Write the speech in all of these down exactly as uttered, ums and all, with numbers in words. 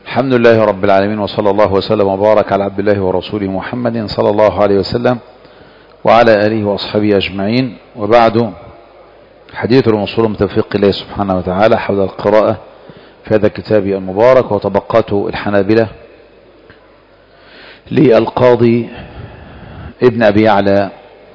الحمد لله رب العالمين، وصلى الله وسلم وبارك على عبد الله ورسوله محمد صلى الله عليه وسلم وعلى آله وأصحابه أجمعين. وبعد، حديث الموصول من توفيق الله سبحانه وتعالى حول القراءة في هذا الكتاب المبارك وطبقاته الحنابلة للقاضي ابن أبي يعلى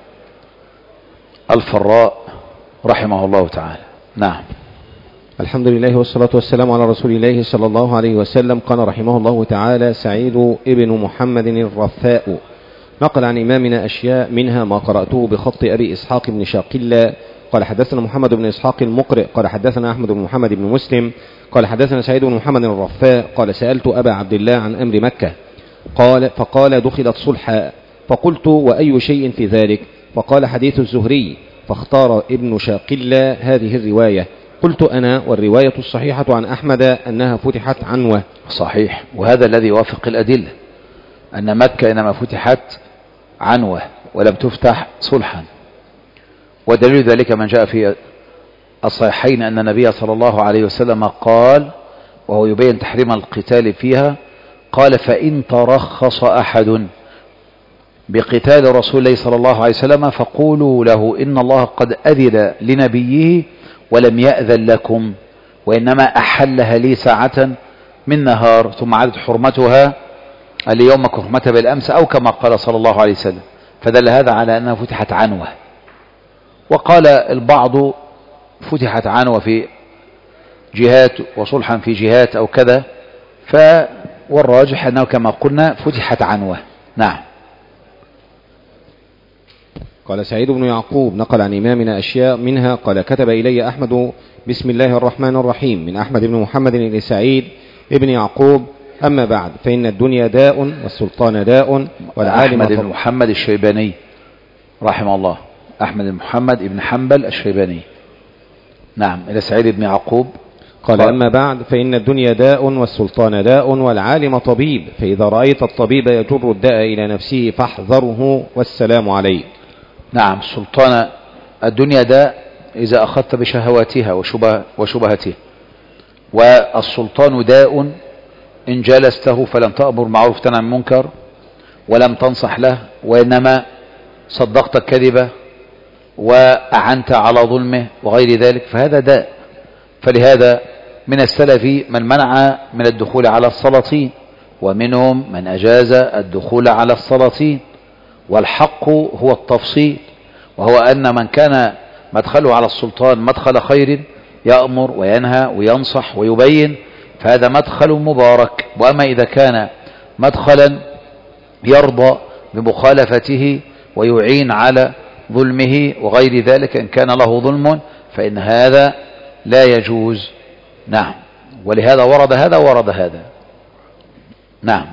الفراء رحمه الله تعالى. نعم. الحمد لله والصلاة والسلام على رسول الله صلى الله عليه وسلم. قال رحمه الله تعالى: سعيد ابن محمد الرثاء نقل عن إمامنا أشياء، منها ما قرأته بخط أبي إسحاق بن شاقلة قال حدثنا محمد بن إسحاق المقرئ قال حدثنا أحمد بن محمد بن مسلم قال حدثنا سعيد بن محمد الرثاء قال: سألت أبا عبد الله عن أمر مكة قال فقال: دخلت صلحا. فقلت: وأي شيء في ذلك؟ فقال: حديث الزهري. فاختار ابن شاقلة هذه الرواية. قلت أنا: والرواية الصحيحة عن أحمد أنها فتحت عنوة. صحيح، وهذا الذي يوافق الأدلة، أن مكة إنما فتحت عنوة ولم تفتح صلحا. ودليل ذلك من جاء في الصحيحين أن النبي صلى الله عليه وسلم قال، وهو يبين تحريم القتال فيها، قال: فإن ترخص أحد بقتال رسول الله صلى الله عليه وسلم فقولوا له إن الله قد أذن لنبيه ولم يأذن لكم، وإنما أحلها لي ساعة من نهار ثم عادت حرمتها اليوم كحرمتها بالأمس، أو كما قال صلى الله عليه وسلم. فدل هذا على أنها فتحت عنوة. وقال البعض فتحت عنوة في جهات وصلحا في جهات أو كذا، فالراجح أنه كما قلنا فتحت عنوة. نعم. قال سعيد بن يعقوب نقل عن إمامنا أشياء، منها قال: كتب إلي أحمد بسم الله الرحمن الرحيم من أحمد بن محمد إلى سعيد ابن يعقوب: أما بعد، فإن الدنيا داء والسلطان داء والعالم. أحمد بن محمد الشيباني رحمه الله، أحمد بن محمد بن حنبل الشيباني. نعم. إلى سعيد بن يعقوب قال: أما بعد، فإن الدنيا داء والسلطان داء والعالم طبيب، فإذا رأيت الطبيب يجر الداء إلى نفسه فاحذره، والسلام عليه. نعم. سلطان الدنيا داء إذا أخذت بشهواتها وشبه وشبهتها، والسلطان داء إن جلسته فلم تأمر معروف تنهى عن منكر ولم تنصح له، وإنما صدقت الكذبة وأعنت على ظلمه وغير ذلك، فهذا داء. فلهذا من السلف من منع من الدخول على السلاطين، ومنهم من أجاز الدخول على السلاطين. والحق هو التفصيل، وهو أن من كان مدخله على السلطان مدخل خير يأمر وينهى وينصح ويبين، فهذا مدخل مبارك. وأما إذا كان مدخلا يرضى بمخالفته ويعين على ظلمه وغير ذلك إن كان له ظلم، فإن هذا لا يجوز. نعم. ولهذا ورد هذا ورد هذا. نعم.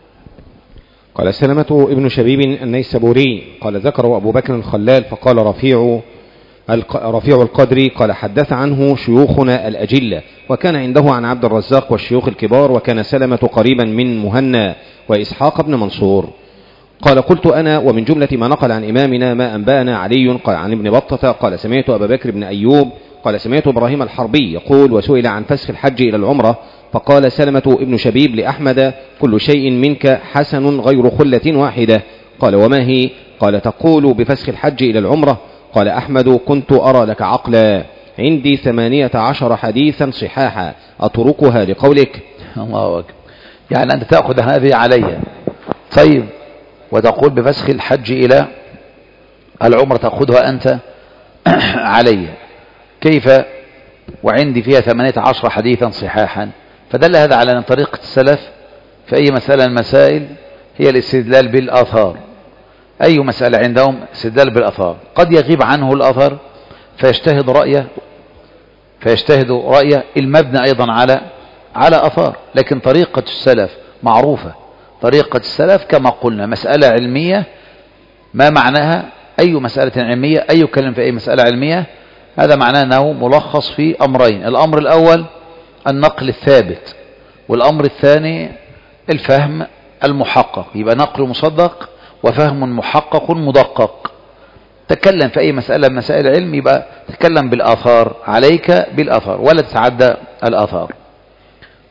قال: سلمة ابن شبيب النيسابوري قال: ذكره أبو بكر الخلال فقال رفيع رفيع القدري قال: حدث عنه شيوخنا الأجلة، وكان عنده عن عبد الرزاق والشيوخ الكبار، وكان سلمة قريبا من مهنا وإسحاق بن منصور. قال: قلت أنا: ومن جملة ما نقل عن إمامنا ما أنبأنا علي قال عن ابن بطة قال: سمعت أبا بكر بن أيوب قال: سمعت إبراهيم الحربي يقول: وسئل عن فسخ الحج إلى العمرة فقال سلمة ابن شبيب لأحمد: كل شيء منك حسن غير خلة واحدة. قال: وما هي؟ قال: تقول بفسخ الحج إلى العمرة. قال أحمد: كنت أرى لك عقلا، عندي ثمانية عشر حديثا صحاحا أتركها لقولك. الله أكبر. يعني أنت تأخذ هذه علي، طيب، وتقول بفسخ الحج إلى العمرة تأخذها أنت علي، كيف وعندي فيها ثمانية عشر حديثا صحاحا؟ فدل هذا على أن طريقة السلف في أي مسألة المسائل هي الاستدلال بالآثار. أي مسألة عندهم استدلال بالآثار، قد يغيب عنه الأثر فيجتهد رأيه فيجتهد رأيه المبنى أيضا على على آثار. لكن طريقة السلف معروفة، طريقة السلف كما قلنا مسألة علمية، ما معناها أي مسألة علمية، أي كلام في أي مسألة علمية، هذا معناه أنه ملخص في أمرين: الأمر الأول النقل الثابت، والأمر الثاني الفهم المحقق. يبقى نقل مصدق وفهم محقق مدقق. تكلم في أي مسألة من مسائل العلم يبقى تكلم بالآثار، عليك بالآثار ولا تتعدى الآثار.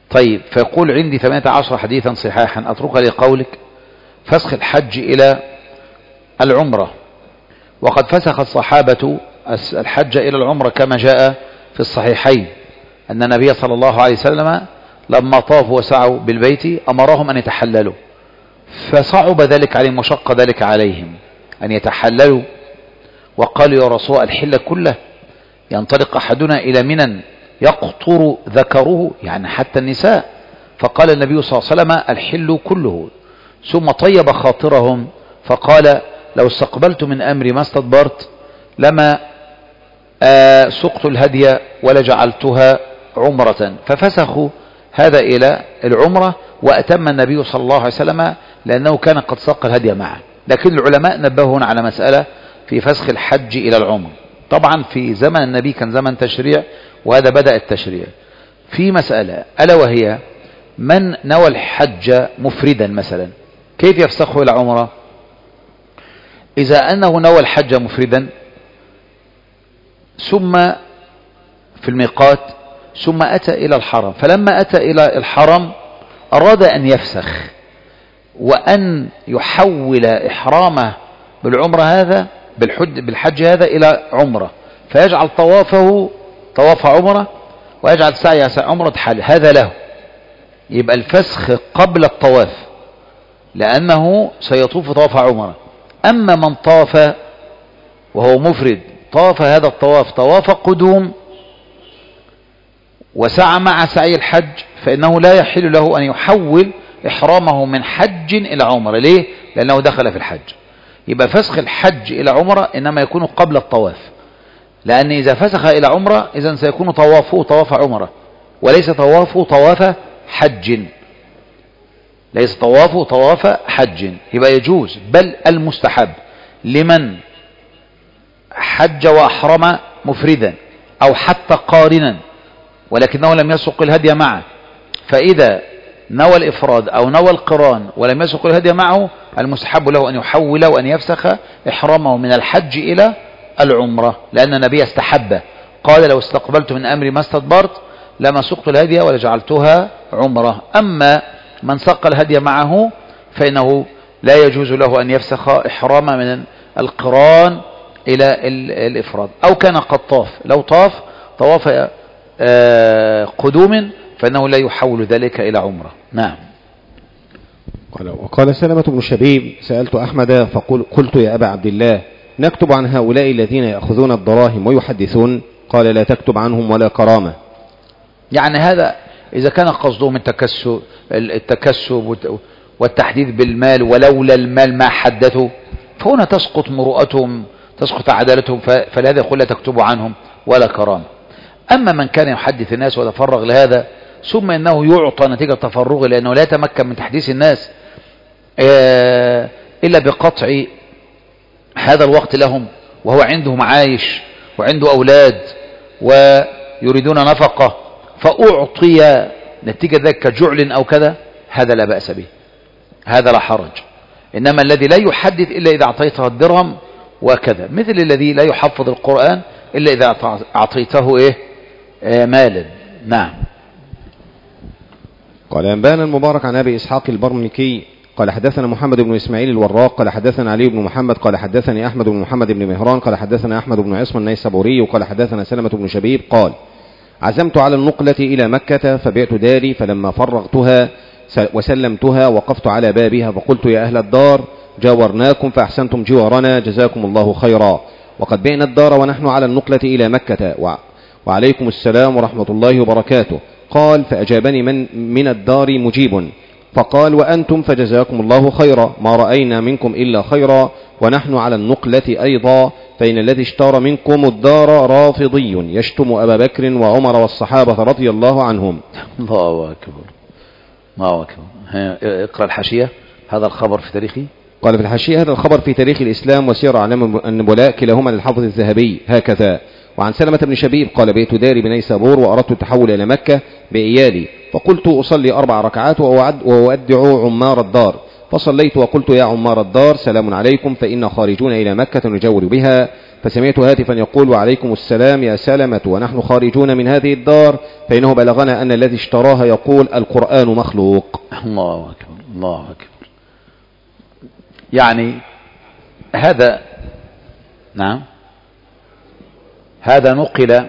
طيب فيقول عندي ثمانية عشر حديثا صحاحا أتركها لقولك فسخ الحج إلى العمرة، وقد فسخ الصحابة الحج إلى العمرة كما جاء في الصحيحين أن النبي صلى الله عليه وسلم لما طافوا وسعوا بالبيت أمرهم أن يتحللوا، فصعب ذلك عليهم وشق ذلك عليهم أن يتحللوا، وقالوا يا رسول الحل كله، ينطلق أحدنا إلى منى يقطر ذكره يعني حتى النساء، فقال النبي صلى الله عليه وسلم الحل كله، ثم طيب خاطرهم فقال لو استقبلت من أمري ما استدبرت لما آه سقت الهدي ولجعلتها عمرة، ففسخوا هذا إلى العمرة، وأتم النبي صلى الله عليه وسلم لأنه كان قد ساق الهدي معه. لكن العلماء نبهون على مسألة في فسخ الحج إلى العمرة. طبعا في زمن النبي كان زمن تشريع، وهذا بدأ التشريع في مسألة ألا وهي من نوى الحج مفردا مثلا كيف يفسخه إلى عمرة؟ إذا أنه نوى الحج مفردا ثم في الميقات ثم أتى إلى الحرم، فلما أتى إلى الحرم أراد أن يفسخ وأن يحول إحرامه بالعمرة هذا بالحج, بالحج هذا إلى عمرة، فيجعل طوافه طواف عمرة ويجعل سعيه عمرة حل، هذا له يبقى الفسخ قبل الطواف لأنه سيطوف طواف عمرة. أما من طاف وهو مفرد طاف هذا الطواف طواف قدوم وسعى مع سعي الحج فإنه لا يحل له أن يحول إحرامه من حج إلى عمرة. ليه؟ لأنه دخل في الحج. يبقى فسخ الحج إلى عمرة إنما يكون قبل الطواف، لأن إذا فسخ إلى عمرة إذن سيكون طوافه طواف عمرة وليس طوافه طواف حج، ليس طوافه طواف حج. يبقى يجوز بل المستحب لمن حج وأحرم مفردا أو حتى قارنا ولكنه لم يسق الهدي معه، فإذا نوى الإفراد أو نوى القران ولم يسق الهدي معه المستحب له أن يحول وأن يفسخ إحرامه من الحج إلى العمرة، لأن النبي استحب قال لو استقبلت من أمري ما استدبرت لما سقت الهدي ولجعلتها عمرة. أما من سق الهدي معه فإنه لا يجوز له أن يفسخ إحرامه من القران إلى الإفراد، أو كان قد طاف، لو طاف طواف قدوم فإنه لا يحول ذلك إلى عمرة. نعم. قال وقال سلمة بن شبيب سألت أحمد فقل قلت يا أبا عبد الله نكتب عن هؤلاء الذين يأخذون الدراهم ويحدثون؟ قال لا تكتب عنهم ولا كرامة. يعني هذا إذا كان قصدهم التكسب, التكسب والتحديث بالمال ولولا المال ما حدثوا فهنا تسقط مروءتهم تسقط عدالتهم، فلهذا يقول لا تكتب عنهم ولا كرامة. أما من كان يحدث الناس ويتفرغ لهذا ثم إنه يعطى نتيجة تفرغه لأنه لا يتمكن من تحديث الناس إلا بقطع هذا الوقت لهم وهو عندهم عايش وعنده أولاد ويريدون نفقة فأعطي نتيجة ذلك كجعل أو كذا، هذا لا بأس به، هذا لا حرج. إنما الذي لا يحدث إلا إذا أعطيته الدرهم وكذا، مثل الذي لا يحفظ القرآن إلا إذا أعطيته إيه آه مالا. نعم. قال أنبانا المبارك عن أبي إسحاق البرمكي قال حدثنا محمد بن إسماعيل الوراق قال حدثنا علي بن محمد قال حدثني أحمد بن محمد بن مهران قال حدثنا أحمد بن عصم النيسابوري قال حدثنا سلمة بن شبيب قال عزمت على النقلة إلى مكة فبعت داري، فلما فرغتها وسلمتها وقفت على بابها فقلت يا أهل الدار جاورناكم فأحسنتم جوارنا جزاكم الله خيرا، وقد بعنا الدار ونحن على النقلة إلى مكة وعليكم السلام ورحمة الله وبركاته. قال فأجابني من من الدار مجيب فقال وأنتم فجزاكم الله خيرا، ما رأينا منكم إلا خيرا ونحن على النقلة أيضا، فإن الذي اشترى منكم الدار رافضي يشتم أبا بكر وعمر والصحابة رضي الله عنهم. الله أكبر الله أكبر. اقرأ الحاشية. هذا الخبر في تاريخه. قال في الحاشية هذا الخبر في تاريخ الإسلام وسير أعلام النبلاء كلاهما للحافظ الذهبي هكذا. وعن سلمة بن شبيب قال بيت داري بنيسابور وأردت التحول إلى مكة بإيالي، فقلت أصلي أربع ركعات وأودع عمار الدار، فصليت وقلت يا عمار الدار سلام عليكم فإن خارجون إلى مكة نجور بها، فسمعت هاتفا يقول وعليكم السلام يا سلمة ونحن خارجون من هذه الدار فإنه بلغنا أن الذي اشتراها يقول القرآن مخلوق. الله أكبر الله أكبر. يعني هذا نعم هذا نقل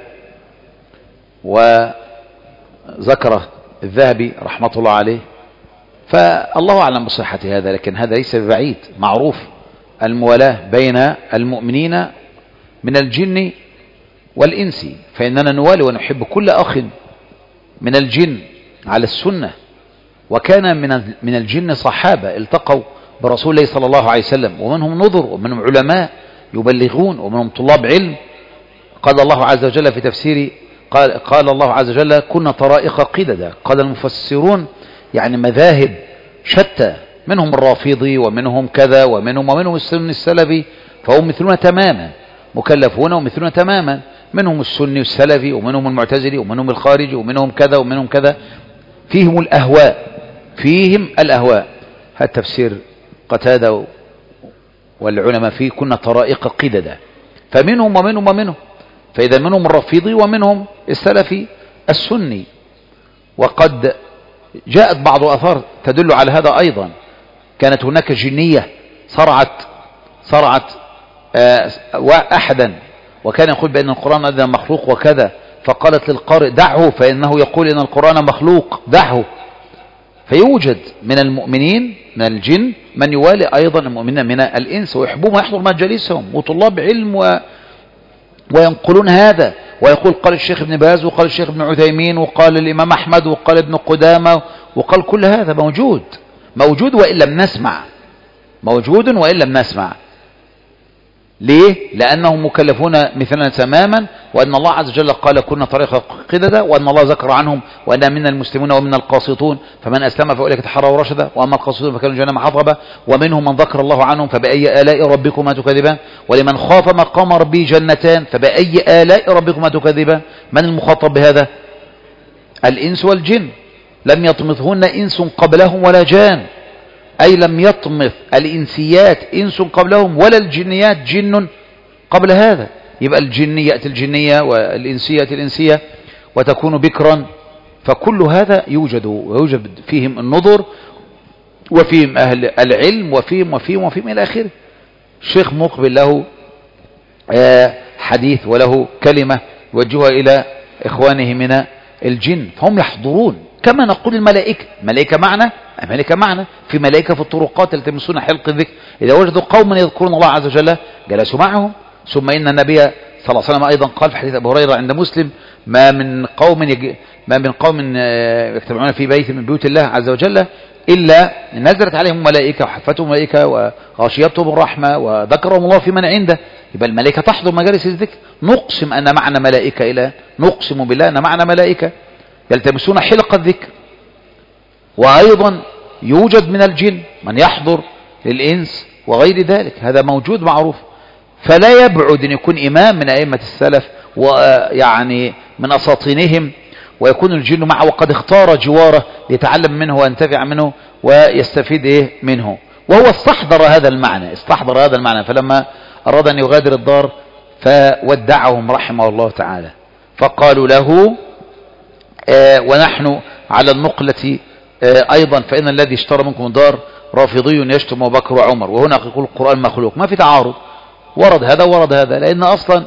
وذكره الذهبي رحمة الله عليه، فالله أعلم بصحة هذا، لكن هذا ليس ببعيد. معروف الموالاة بين المؤمنين من الجن والإنس، فإننا نوالي ونحب كل أخ من الجن على السنة. وكان من من الجن صحابة التقوا برسول الله صلى الله عليه وسلم، ومنهم نذر ومنهم علماء يبلغون ومنهم طلاب علم. قال الله عز وجل في تفسير قال, قال الله عز وجل كنا طرائق قددا. قال المفسرون يعني مذاهب شتى، منهم الرافضي ومنهم كذا ومنهم ومنهم السني السلفي، فهم مثلنا تماما مكلفون ومثلنا تماما. منهم السني والسلفي ومنهم المعتزلي ومنهم الخارجي ومنهم كذا ومنهم كذا، فيهم الأهواء فيهم الأهواء. هذا تفسير قتادة والعلماء فيه كنا طرائق قددا، فمنهم ومنهم ومنهم. فإذا منهم الرافضي ومنهم السلفي السني. وقد جاءت بعض الآثار تدل على هذا أيضا. كانت هناك جنية صرعت صرعت أحدا وكان يقول بأن القرآن هذا مخلوق وكذا، فقالت للقارئ دعه فإنه يقول إن القرآن مخلوق، دعه. فيوجد من المؤمنين من الجن من يوالي أيضا المؤمنين من الإنس ويحبون ويحضر مجالسهم وطلاب علم و... وينقلون هذا، ويقول قال الشيخ ابن باز وقال الشيخ ابن عثيمين وقال الإمام أحمد وقال ابن قدامة وقال كل هذا موجود موجود وإن لم نسمع، موجود وإن لم نسمع. ليه؟ لأنهم مكلفون مثلنا تماما، وأن الله عز وجل قال كنا طريقة قددا، وأن الله ذكر عنهم وأن منا المسلمون ومنا القاسطون فمن أسلم فأولئك تحروا رشدا وأما القاسطون فكانوا جهنم حطبا، ومنهم من ذكر الله عنهم فبأي آلاء ربكما تكذبان، ولمن خاف مقام ربه جنتان فبأي آلاء ربكما تكذبان. من المخاطب بهذا؟ الإنس والجن. لم يطمثهن إنس قبلهم ولا جان، أي لم يطمث الإنسيات إنس قبلهم ولا الجنيات جن قبل هذا. يبقى الجنية يأتي الجنية والإنسية الإنسية وتكون بكرا. فكل هذا يوجد ويوجد فيهم النظر وفيهم أهل العلم وفيهم وفيهم وفيهم إلى آخره. الشيخ مقبل له حديث وله كلمة يوجهها إلى إخوانه من الجن، فهم يحضرون كما نقول الملائكة. ملائكة معنا ملائكة معنا في ملائكة في الطرقات يلتمسون حلق الذكر. إذا وجدوا قوما يذكرون الله عز وجل جلسوا معهم. ثم إن النبي صلى الله عليه وسلم أيضا قال في حديث أبو هريرة عند مسلم ما من قوم يج... ما من قوم يجتمعون في بيت من بيوت الله عز وجل إلا نزلت عليهم ملائكة وحفتهم ملائكة وغاشيتهم الرحمة وذكرهم الله في من عنده. يبقى الملائكة تحضر مجالس الذكر. نقسم أن معنا ملائكة إلى نقسم بالله أن معنا ملائكة يلتمسون حلق الذكر. وأيضا يوجد من الجن من يحضر للإنس وغير ذلك، هذا موجود معروف. فلا يبعد أن يكون إمام من أئمة السلف ويعني من أساطينهم ويكون الجن معه وقد اختار جواره ليتعلم منه وينتفع منه ويستفيد إيه منه، وهو استحضر هذا المعنى استحضر هذا المعنى فلما أراد أن يغادر الدار فودعهم رحمه الله تعالى. فقالوا له آه ونحن على النقلة آه أيضا فإن الذي اشترى منكم الدار رافضي يشتم أبو بكر وعمر، وهنا يقول القرآن مخلوق. ما في تعارض، ورد هذا ورد هذا، لأن أصلا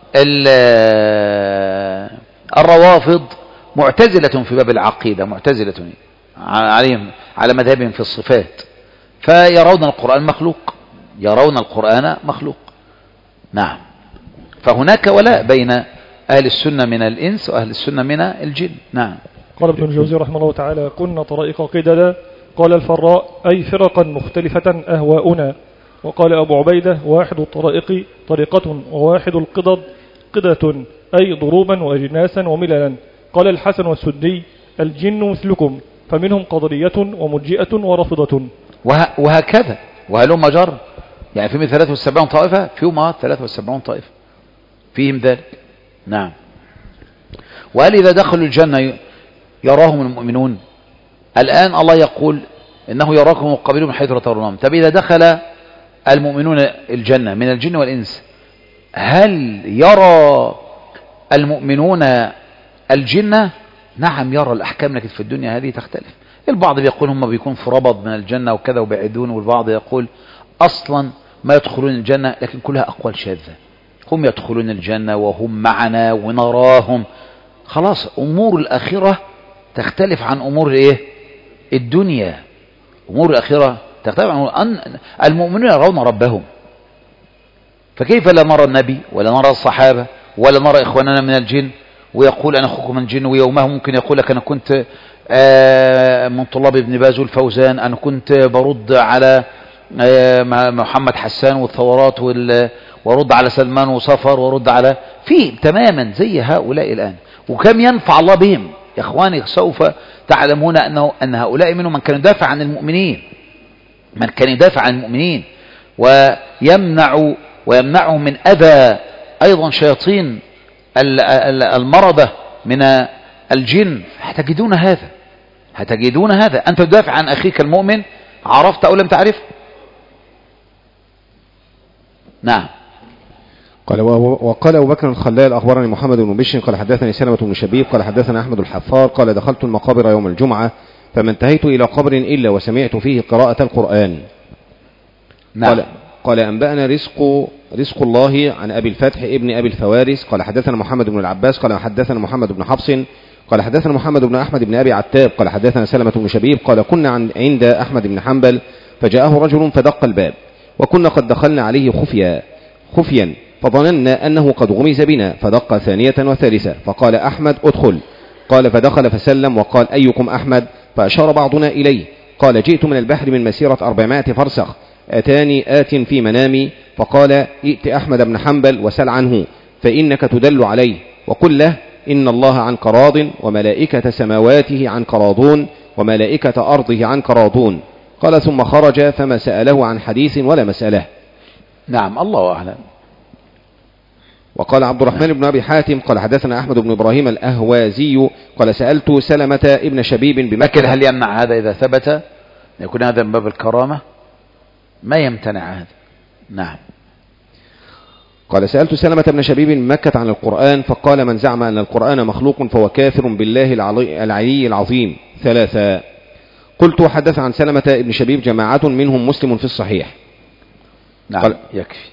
الروافض معتزلة في باب العقيدة، معتزلة عليهم على مذهبهم في الصفات، فيرون القرآن مخلوق يرون القرآن مخلوق. نعم. فهناك ولاء بين أهل السنة من الإنس وأهل السنة من الجن. نعم. قال ابن الجوزي رحمه الله تعالى كنا طرائق قددا. قال الفراء أي فرقا مختلفة أهواؤنا. وقال أبو عبيدة واحد الطرائق طريقة وواحد القدد قدة أي ضروبا وأجناسا ومللا. قال الحسن والسدي الجن مثلكم فمنهم قدرية ومرجئة ورافضة. وه وهكذا وهلهم جر، يعني فيهم ثلاثة وسبعون طائفة فيهم ثلاثة وسبعون طائفة فيهم ذلك. نعم. وقال إذا دخلوا الجنة يراهم المؤمنون. الآن الله يقول إنه يراكم وقبلوا من حيث لا ترونهم. طب إذا دخل المؤمنون الجنة من الجن والإنس هل يرى المؤمنون الجنة؟ نعم يرى الأحكام، لكن في الدنيا هذه تختلف. البعض بيقول هم بيكون في ربض من الجنة وكذا وبعدون، والبعض يقول أصلا ما يدخلون الجنة، لكن كلها أقوال شاذة. هم يدخلون الجنة وهم معنا ونراهم. خلاص أمور الآخرة تختلف عن أمور الإيه؟ الدنيا. أمور الآخرة تختلف عن أن المؤمنون يرون ربهم، فكيف لا نرى النبي ولا نرى الصحابة ولا نرى إخواننا من الجن، ويقول أنا أخوكم من الجن، ويومه ممكن يقول لك أنا كنت من طلاب ابن باز والفوزان، أنا كنت برد على محمد حسان والثورات ورد على سلمان وصفر ورد على في تماما زي هؤلاء الآن. وكم ينفع الله بهم يا إخواني. سوف تعلمون أنه أن هؤلاء منهم من كان يدافع عن المؤمنين، من كان يدافع عن المؤمنين ويمنع ويمنعهم من أذى أيضا شياطين المرضى من الجن. هتجدون هذا هتجدون هذا أنت تدافع عن أخيك المؤمن، عرفت أو لم تعرف؟ نعم. قال وقال أبو بكر الخلال أخبرني محمد بن بشر قال حدثني سلمة بن شبيب قال حدثنا أحمد الحفار قال دخلت المقابر يوم الجمعة فما انتهيت إلى قبر إلا وسمعت فيه قراءة القرآن. نعم. قال, قال أنبأنا رزق رزق الله عن أبي الفتح ابن أبي الفوارس قال حدثنا محمد بن العباس قال حدثنا محمد بن حفص قال حدثنا محمد بن أحمد بن أبي عتاب قال حدثنا سلمة بن شبيب قال كنا عند أحمد بن حنبل فجاءه رجل فدق الباب وكنا قد دخلنا عليه خفيا خفيا فظننا أنه قد غمز بنا فدق ثانية وثالثة فقال أحمد ادخل. قال فدخل فسلم وقال أيكم أحمد؟ فأشار بعضنا إليه. قال جئت من البحر من مسيرة أربعمائة فرسخ أتاني آت في منامي فقال ائت أحمد بن حنبل وسل عنه فإنك تدل عليه وقل له إن الله عنك راض وملائكة سماواته عنك راضون وملائكة أرضه عنك راضون. قال ثم خرج فما سأله عن حديث ولا مسألة. نعم الله أعلم. وقال عبد الرحمن بن أبي حاتم قال حدثنا أحمد بن إبراهيم الأهوازي قال سألت سلمة ابن شبيب بمكة. لكن هل يمنع هذا إذا ثبت يكون هذا من باب الكرامة؟ ما يمتنع هذا. نعم. قال سألت سلمة بن شبيب بمكة عن القرآن فقال من زعم أن القرآن مخلوق فهو كافر بالله العلي العظيم. ثلاثة. قلت وحدث عن سلمة ابن شبيب جماعة منهم مسلم في الصحيح. نعم يكفي.